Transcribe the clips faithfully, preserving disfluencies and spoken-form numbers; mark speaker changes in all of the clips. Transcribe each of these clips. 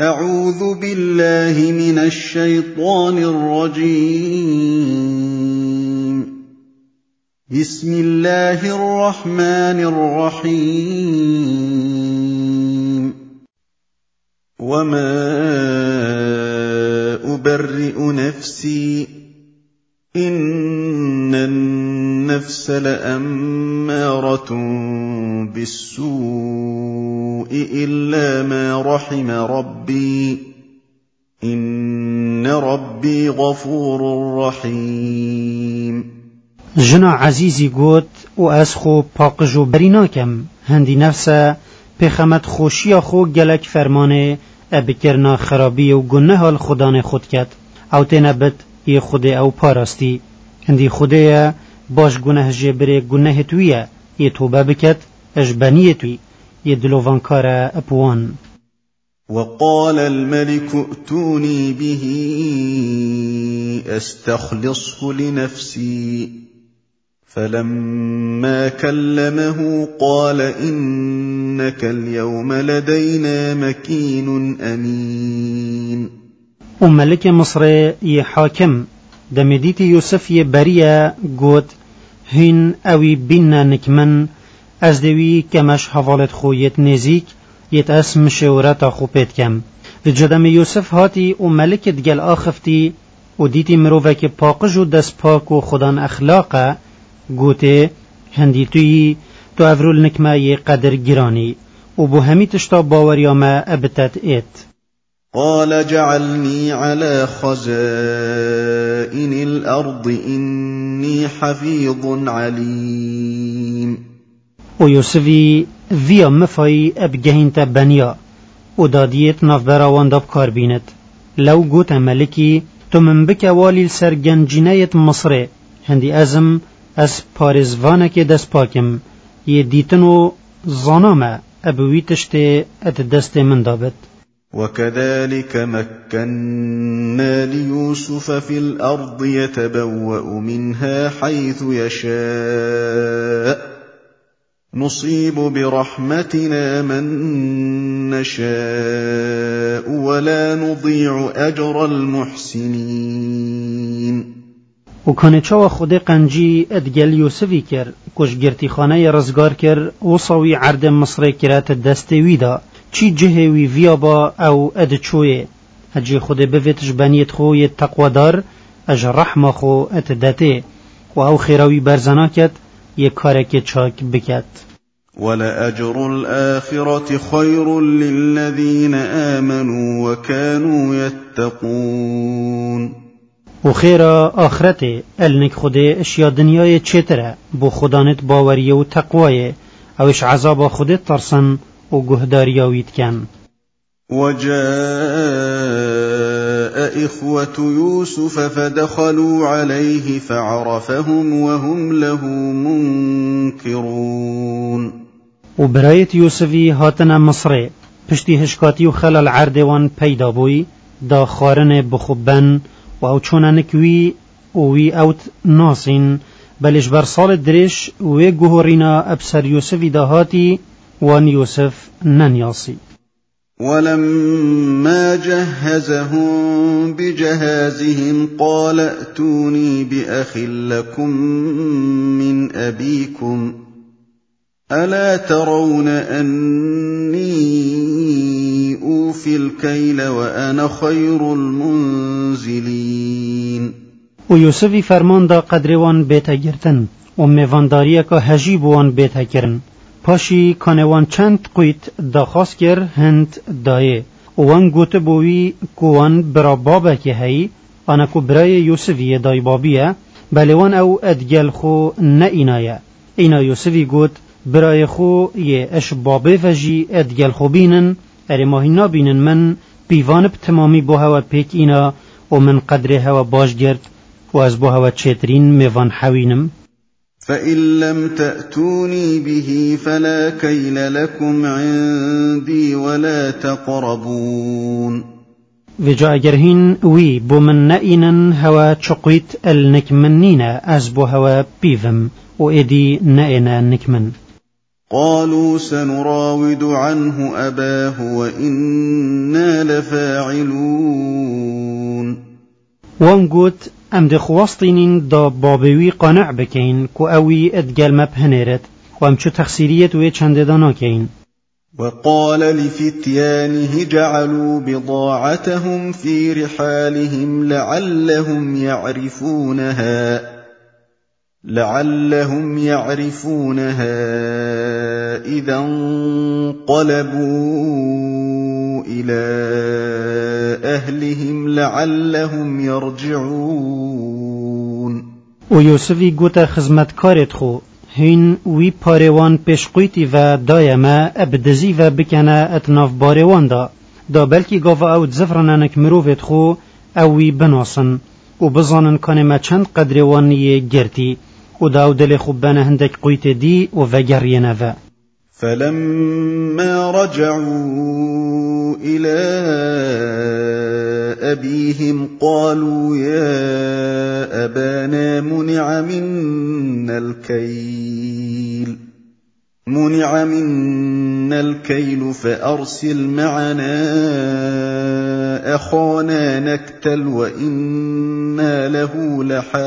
Speaker 1: أعوذ بالله من الشيطان الرجيم. بسم الله الرحمن الرحيم. وما أبرئ نفسي إن النفس لأمارة بالسوء إلا ما رحم ربي إن ربي غفور رحيم.
Speaker 2: جنا عزیزی گوت و از خو پاقجو بریناکم هندی نفسه پیخمت خوشی خو گلک فرمانه ابکرنا خرابی و گناه الخدان خود کد او تنبت ی خود او پاراستی هندی خوده باش گناه جبره گناه تویه ی توبه بکد اجبانیه توی ی دلوانکار اپوان.
Speaker 1: وقال الملك ائتوني به استخلصه لنفسي فلما كلمه قال إنك اليوم لدينا مكين أمين.
Speaker 2: وملك مصر ي حاكم دمديت يوسف ي بريا قوت هن اوي بينا نكمن از دوي كمش حوالت خويت نزيك يت اسم شورتا خوبت كم في جدم يوسف هاتي وملك دقل آخفتي وديتي مروفك باقج و دس پاك و خدان اخلاقه قوتي هندي توي تو افرول نكما ي قدر جراني و بو همي تشتا باورياما ابتت ايت.
Speaker 1: قال جعلني على خزائن الأرض إني حفيظ عليم.
Speaker 2: ويوسفي فيا مفاي ابجهنت بنيا وداديت نافبراوان داب كاربينت لو قوت ملكي تو من بك والي السرگن جناية مصر هندي ازم از پارزوانك دست پاكم يديتنو ظنامة ابوي تشتي اتدست من دابت.
Speaker 1: وكذلك مكنا ليوسف في الأرض يتبوأ منها حيث يشاء نصيب برحمتنا من نشاء ولا نضيع أجر المحسنين.
Speaker 2: وكان چاو خود قنجي ادگل يوسفي كر كش گرتي خانه رزگار كر وصوي عرد مصر كرات دستوي دا چي جهوي ويابا او ادچوه هجي خود بفتش بنيت خو يتقوى دار اج رحمه خو اتدته و او خيراوي برزناكت يكارك چاك بكت.
Speaker 1: ولأجر الآخرة خير للذين آمنوا وكانوا يتقون.
Speaker 2: وخيرا آخرته النك خده اشياء دنياي چتره بو خدانت باوريه و تقواه اوش عذاب خده ترسن و گهدارياويت كان.
Speaker 1: وجاء إخوة يوسف فدخلوا عليه فعرفهم وهم له منكرون.
Speaker 2: وبرايت يوسفي هاتنا مصر پشتی هشکاتی و خلال عردوان پیدا بوی دا خارن بخوبن و او چونانکوی اوی اوت ناسین بلش بر سال درش و گوهرینا ابسر يوسفي دا هاتی وان يوسف ننياسي.
Speaker 1: ولما جهزهم بجهازهم قال ائتوني بأخ لكم من أبيكم ألا ترون أني أوفي الكيل وأنا خير المنزلين.
Speaker 2: ويوسفي فرمان دا قدروان بيتا گرتن و میوانداریه که هجیبوان بيتا کرن پاشی کانوان چند قویت داخواست کر هند دایه وان گوته بوی کوان برا بابا که هی آنکو برای یوسفی دای بابیه بله وان او ادگل خو نه اینایه اینا یوسفی گوت برای خو یه اش بابه وجی ادگل خو بینن اری ماهی نابینن من بیوانب تمامی بو هوا پیک اینا و من قدر هوا باش گرد و از بو هوا چترین میوان حوینم.
Speaker 1: فإن لم تأتوني به فلا كيل لكم عندي ولا تقربون.
Speaker 2: وجا اگرهن وی بو من نئینن هوا چقویت النکمنین از بو هوا بیوم و ایدی نئینا نکمن.
Speaker 1: قالوا سنراود عنه أباه وإنا لفاعلون.
Speaker 2: وانگوت ام ده خواستینین دا بابوی قانع بکین کو اوی ادگل مبهنرد و ام چو تخصیریت وی چند دانا کین.
Speaker 1: وقال لفتيانه جعلوا بضاعتهم في رحالهم لعلهم يعرفونها لعلهم يعرفونها إذا انقلبوا إلى أهلهم لعلهم يرجعون.
Speaker 2: ويوسفي قوتا خزمت كارت خو هین وی پاروان پشقویتی و دایما ابدزی و بکنه اتناف باروان دا دا بلکی گاو او زفرنانک مروفت خو او وی بناسن و بزانن کانه ما چند قدروانی گرتی و دا او دل خوب بانه هندک قویت دی و وگرینه و
Speaker 1: فلما رجعوا إلى أبيهم قالوا يا أبانا منع منا الكيل منع منا الكيل فأرسل معنا أخانا نكتل وإنا له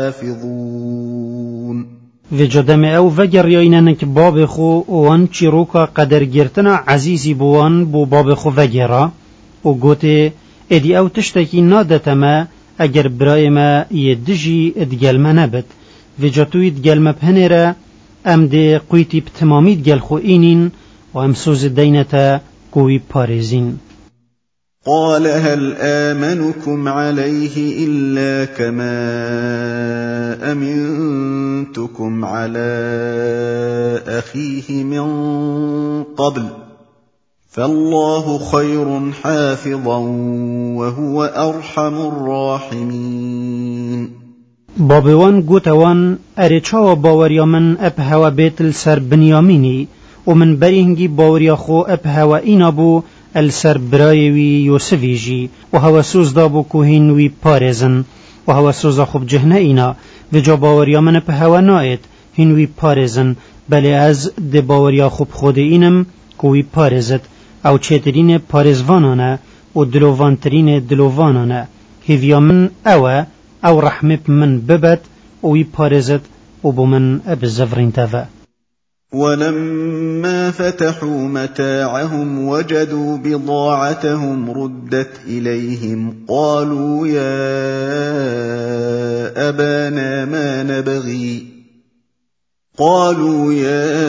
Speaker 1: لحافظون.
Speaker 2: و جدم او وگر یایننک باب خو وان چیروکا قدر گرتنا عزیزی بوان بو باب خو وگرا و گوته ادی او تشتکی نادتما اگر برای ما یدجی ادگل ما نبت و جاتوی ادگل ما بهنره ام ده قویتی بتمامی ادگل خو اینین و ام سوز دینتا قوی پارزین.
Speaker 1: قال هل آمنكم عليه إلا كما أمنتكم على أخيه من قبل فالله خير حافظا وهو أرحم الراحمين.
Speaker 2: بابوان قوتوان أريتشاو باوريا من أبهوا بيت السر بنياميني ومن برينجي باوريا خو أبهوا إنابو السر برايوي يوسفيجي وهو سوز دابو كوهين وي بارزن وهو سوز خوب جهنه إنا وجا باوريا من أبهوا نايت هين وي بارزن بلي از دي باوريا خوب خود إنم كوي بارزت او چهترین پارزوانانه و دلووانترین دلووانانه هیویا من اوه او رحمت من ببت وی پارزت و بمن ابزفرین تفا.
Speaker 1: ولما فتحوا متاعهم وجدوا بضاعتهم ردت إليهم قالوا يا أبانا ما نبغي قالوا يا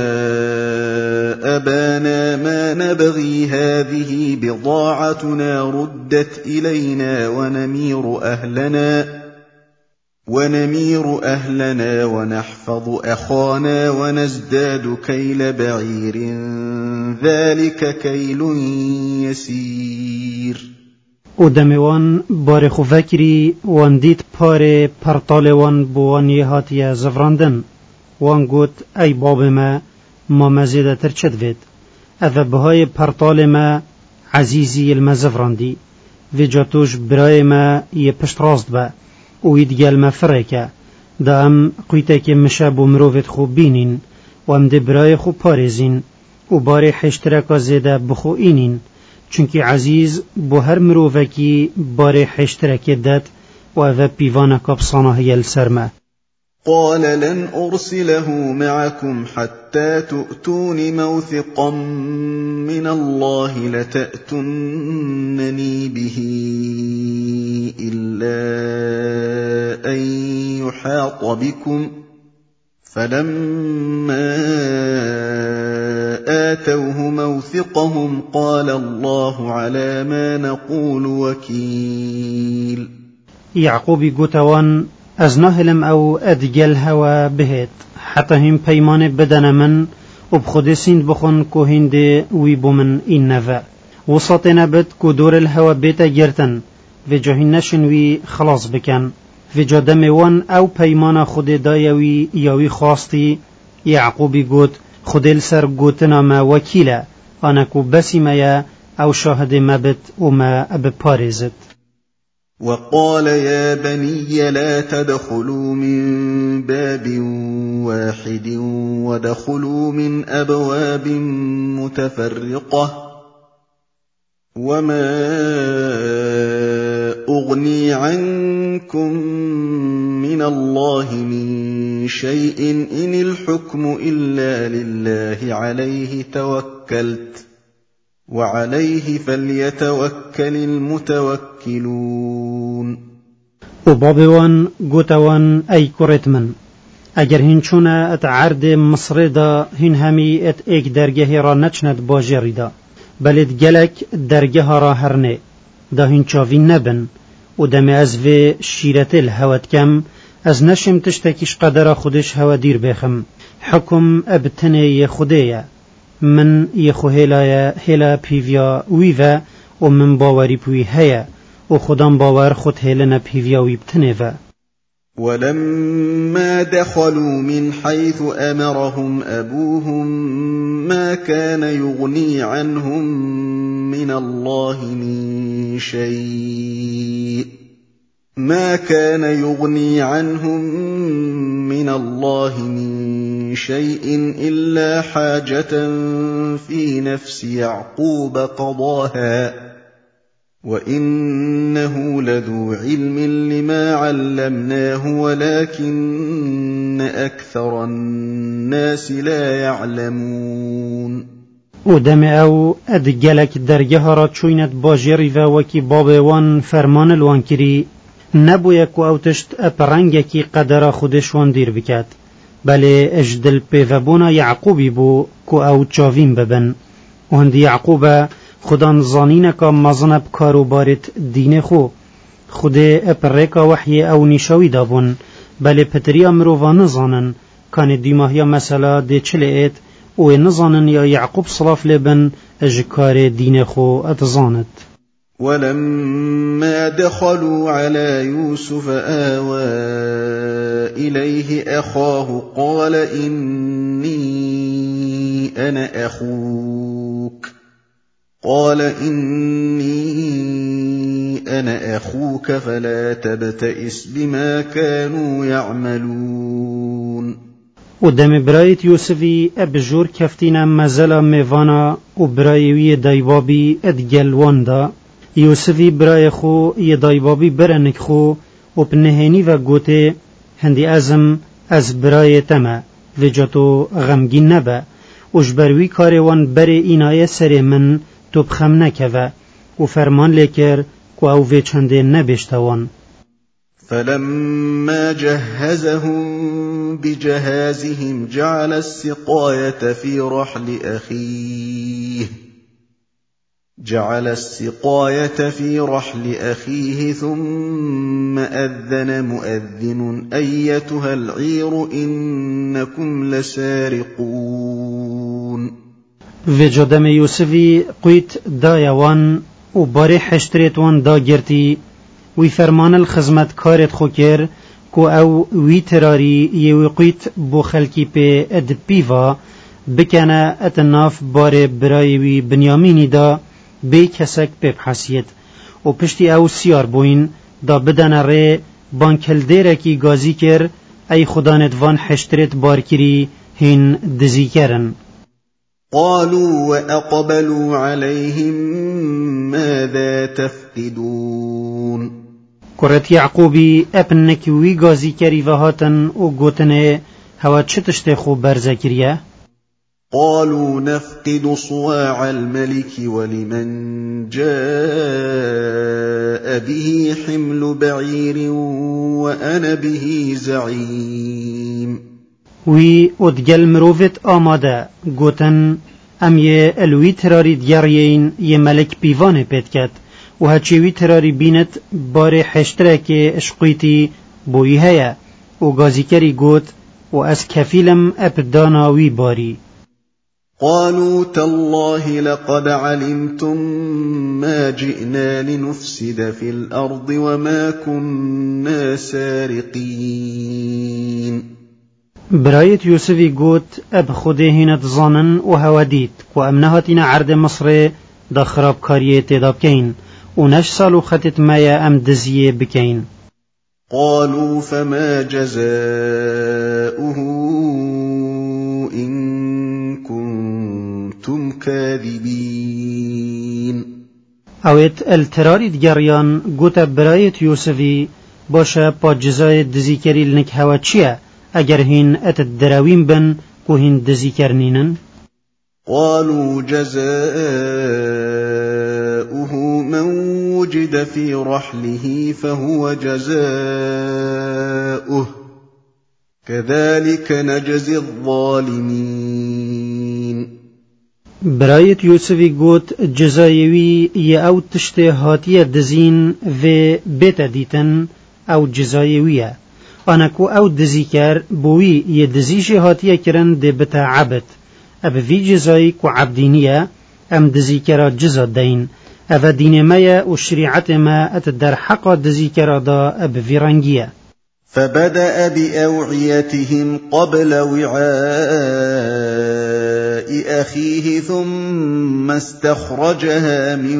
Speaker 1: أبانا ما نبغي هذه بضاعتنا ردت إلينا ونمير أهلنا ونمير أهلنا ونحفظ أخانا ونزداد كيل بعير ذلك كيل يسير.
Speaker 2: ودموان بارخو فكري وانديت بار پرطالوان بوان يهاتي زفراندن وان قوت أي باب ما ما مزيدة ترشدفت أذا بهاي پرطال ما عزيزي المزفراندي في جاتوش براي ما يبشت راست با ويدقال ما فريكا دا ام قويتاك مشابو مروفت خوب بينين وام دي براي خوب پارزين و باري حشتركا زيدا بخو إينين چونكي عزيز بو هر مروفكي باري حشترك دات و أذا بيوانكا بصانه يلسرما.
Speaker 1: قال لن أرسله معكم حتى تؤتون موثقا من الله لتأتنني به إلا أن يحاط بكم فلما آتوه موثقهم قال الله على ما نقول وكيل.
Speaker 2: يعقوب قوتوان از نهلم او ادگل هوا بهت حتى هم پیمان بدن من و بخود سند بخون که هنده وی بومن این نفع وسط نبت که دور الهوا بیتا گرتن و جاهی نشنوی خلاص بکن و جا دموان او پیمان خود دایوی یاوی خواستی. یعقوبی گوت خود السر گوتنا ما وکیله آنکو بسی میا او شاهد مبت و ما اب پارزت.
Speaker 1: وقال يا بني لا تدخلوا من باب واحد وادخلوا من أبواب متفرقة وما أغني عنكم من الله من شيء إن الحكم إلا لله عليه توكلت وعليه فليتوكل المتوكلون.
Speaker 2: وبابوان قوتوان أي كورتمن اگر هنچونه ات عرض مصر دا هن همی ات ایک درگه را نچند باجری دا بلد گلک درگه را هرنه دا هنچاوی نبن و دم از و شیرت الهوت کم از نشم تشتکیش قدر خودش هوا دیر بخم حکم ابتنه ی خوده من ی خو هلا هلا پیویا ویوه و من باوری پوی هیا و خودم باور خود هلنا پیویا ویبتنه و
Speaker 1: ولما دخلوا من حيث أمرهم أبوهم ما كان يغني عنهم من الله من شيء ما كان يغني عنهم من الله من شيء إلا حاجة في نفس يعقوب قضاها وإنه لذو علم لما علمناه ولكن أكثر الناس لا يعلمون.
Speaker 2: ودم او ادگلک درگه را چوینت باجری و وکی بابوان فرمان الوان کری نبویه کو او تشت اپرنگه کی قدر خودشوان دیر بکد بله اجدل پیوبونا یعقوبی بو کو او چاوین ببن و هند یعقوبه خدا زانینه که مزنب کارو بارت دین خو خود اپرکا وحی او نشوی دابون بله پتریا مروفا نزانن کان دیماهیا مثلا ده چلیت و نزانن یا یعقوب صلاف لبن اجکار دین خو اتزاند.
Speaker 1: ولما دخلوا على يوسف آوى إليه أخاه قال إني أنا أخوك قال إني أنا أخوك فلا تبتئس بما كانوا يعملون.
Speaker 2: ودم برايت يوسفي أبجور كفتنا مزلا ميفانا وبرايوي دايبابي ادجلوان دا يوسفي براي خو يدايبابي برنك خو وبنهيني وقوتي هندي أزم از براي تما وجاتو غمگين نبا وجبروي كاروان بري إناية سري من تو بخم نکوه و فرمان لیکر کو او وی چنده نبشتوان.
Speaker 1: فلما جهزهم بجهازهم جعل السقاية في رحل أخيه جعل السقاية في رحل أخيه ثم أذن مؤذن أيتها العير إنكم لسارقون.
Speaker 2: و جدم یوسفی قویت دایوان و باری حشتریت وان دا گرتی وی فرمان الخزمت کارت خو کر کو او وی تراری یوی قویت بو خلکی پی اد پیوا بکنه اتناف بار برای وی بنیامینی دا بی کسک پی بحثیت و پشتی او سیار بوین دا بدن ری بانکل دیره کی گازی کر ای خدانت وان حشتریت بار کری هین دزی کرن.
Speaker 1: قالوا وأقبلوا عليهم ماذا تفقدون.
Speaker 2: كرت يعقوبي ابنك وي غازي كري وهاتن و گوتنه هوا چتشت خو برزكريا.
Speaker 1: قالوا نفقد صواع الملك ولمن جاء به حمل بعير وأنا به زعيم.
Speaker 2: وی ادگل مروفت آماده گوتن ام یه الوی تراری دیارین یه ملک پیوانه پید کد و هچیوی تراری بینت بار حشتره که اشقیتی بوی هیا و گازیکری گوت و از کفیلم ابداناوی باری.
Speaker 1: قالوا تالله لقد علمتم ما جئنا لنفسد في الأرض وما كنا سارقين.
Speaker 2: برایت یوسفی گوت اب خوده هینت زانن و هوا دید و امنهاتین عرض مصر دا خرابکاریه تداب کین ونش سالو خطت مايا أم دزيه بكين.
Speaker 1: قالوا فما جزاؤه إن كنتم كاذبين.
Speaker 2: اوید التراری دگریان گوتا برایت یوسفی باشه پا جزای دزیکری لنک هوا چیه اگر هین ات دراویم بن کو هین دزیکرنینن؟
Speaker 1: قالوا جزاؤه من وجد في رحله فهو جزاؤه كذلك نجزي الظالمين.
Speaker 2: برایت یوسفی گوت جزایوی یا او تشته هاتیه دزین و بیت دیتن او جزایویه آنکو او دزیکر بوی یه دزیش هاتیه کرن ده بتا عبد اب وی جزایی کو عبدینیه ام دزیکرا جزا دین او دین مایا و شریعت ما ات در حقا دزیکرا دا اب ویرانگیه.
Speaker 1: فبدأ بأوعيتهم قبل وعاء أخيه ثم استخرجها من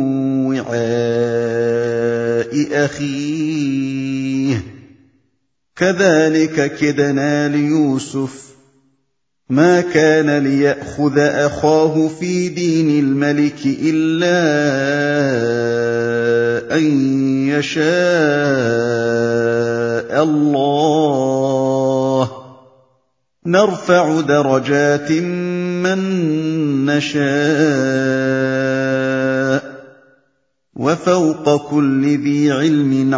Speaker 1: وعاء أخيه كذلك كدنا ليوسف ما كان ليأخذ أخاه في دين الملك إلا أن يشاء الله نرفع درجات من نشاء وفوق كل ذي علم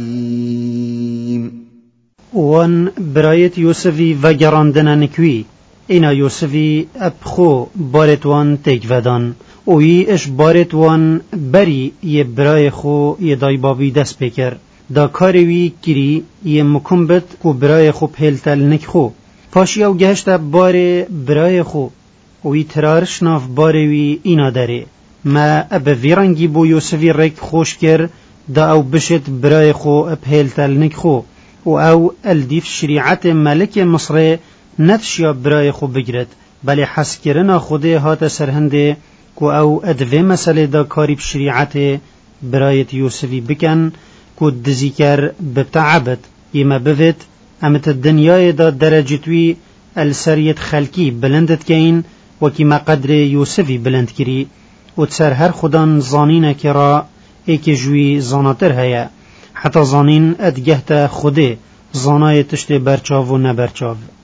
Speaker 1: عليم.
Speaker 2: وان برایت یوسفی و گراندن نکوی اینا یوسفی ابخو بارتوان تک ودان اوی اش بارتوان بری یه برای خو یه دای بابی دست بکر دا کاروی کری یه مکمبت کو برای خو پهلتل نک خو پاشی او گهشت بار برای خو اوی ترارش ناف باروی اینا داره ما اب ویرانگی بو یوسفی رک خوش کر دا او بشت برای خو پهلتل نک خو و او الدیف شریعت ملک مصر نفشیا برای خو بگرد بلی حس کرنا خوده هات سرهنده کو او ادوه مسئله دا کاریب شریعت برایت یوسفی بکن کو دزیکر ببتعبد یما بفت امت الدنیای دا درجتوی السریت خلکی بلندت کین وکی ما قدر یوسفی بلند کری و تسر هر خودان زانین کرا ایک جوی زاناتر هیا حتی زانین ادگهت خوده زانای تشت برچاو و نبرچاو.